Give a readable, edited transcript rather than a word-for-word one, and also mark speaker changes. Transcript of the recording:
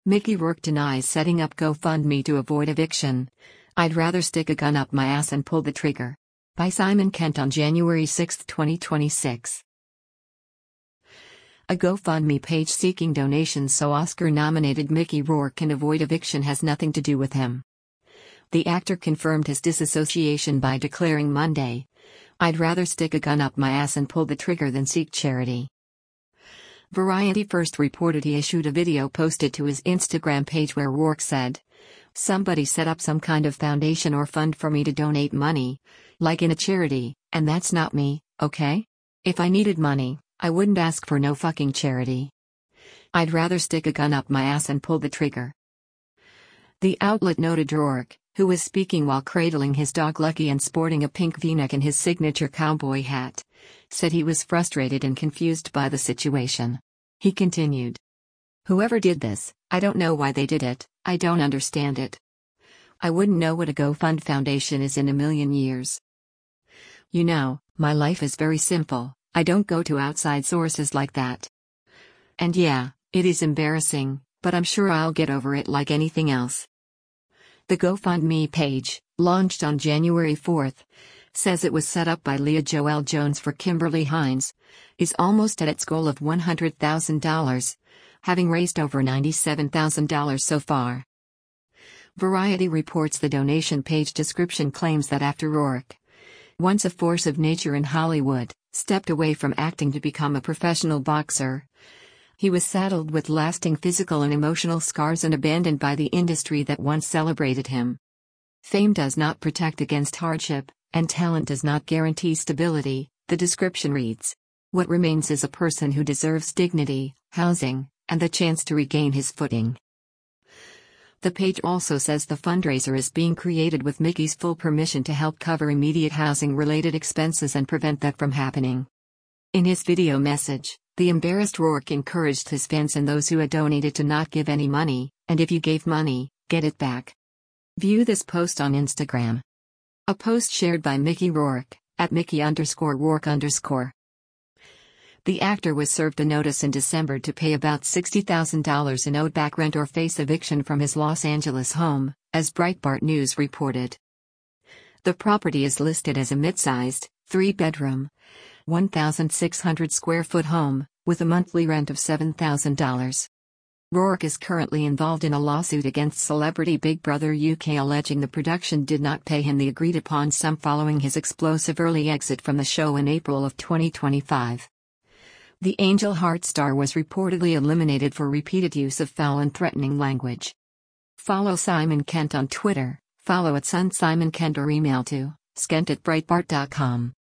Speaker 1: Mickey Rourke denies setting up GoFundMe to avoid eviction. I'd rather stick a gun up my ass and pull the trigger. By Simon Kent on January 6, 2026. A GoFundMe page seeking donations so Oscar-nominated Mickey Rourke can avoid eviction has nothing to do with him. The actor confirmed his disassociation by declaring Monday, "I'd rather stick a gun up my ass and pull the trigger than seek charity." Variety first reported he issued a video posted to his Instagram page where Rourke said, "Somebody set up some kind of foundation or fund for me to donate money, like in a charity, and that's not me, okay? If I needed money, I wouldn't ask for no fucking charity. I'd rather stick a gun up my ass and pull the trigger." The outlet noted Rourke, who was speaking while cradling his dog Lucky and sporting a pink V-neck and his signature cowboy hat, said he was frustrated and confused by the situation. He continued, "Whoever did this, I don't know why they did it, I don't understand it. I wouldn't know what a GoFund Foundation is in a million years. You know, my life is very simple, I don't go to outside sources like that. And yeah, it is embarrassing, but I'm sure I'll get over it like anything else." The GoFundMe page, launched on January 4, says it was set up by Leah Joelle Jones for Kimberly Hines, is almost at its goal of $100,000, having raised over $97,000 so far. Variety reports the donation page description claims that after Rourke, once a force of nature in Hollywood, stepped away from acting to become a professional boxer, he was saddled with lasting physical and emotional scars and abandoned by the industry that once celebrated him. Fame does not protect against hardship, and talent does not guarantee stability, the description reads. What remains is a person who deserves dignity, housing, and the chance to regain his footing. The page also says the fundraiser is being created with Mickey's full permission to help cover immediate housing-related expenses and prevent that from happening. In his video message, the embarrassed Rourke encouraged his fans and those who had donated to not give any money, and if you gave money, get it back. View this post on Instagram. A post shared by Mickey Rourke, at Mickey_Rourke_. The actor was served a notice in December to pay about $60,000 in owed back rent or face eviction from his Los Angeles home, as Breitbart News reported. The property is listed as a mid-sized, 3-bedroom, 1,600 square foot home, with a monthly rent of $7,000. Rourke is currently involved in a lawsuit against celebrity Big Brother UK alleging the production did not pay him the agreed-upon sum following his explosive early exit from the show in April of 2025. The Angel Heart star was reportedly eliminated for repeated use of foul and threatening language. Follow Simon Kent on Twitter, follow @SunSimonKent or email to skent@breitbart.com.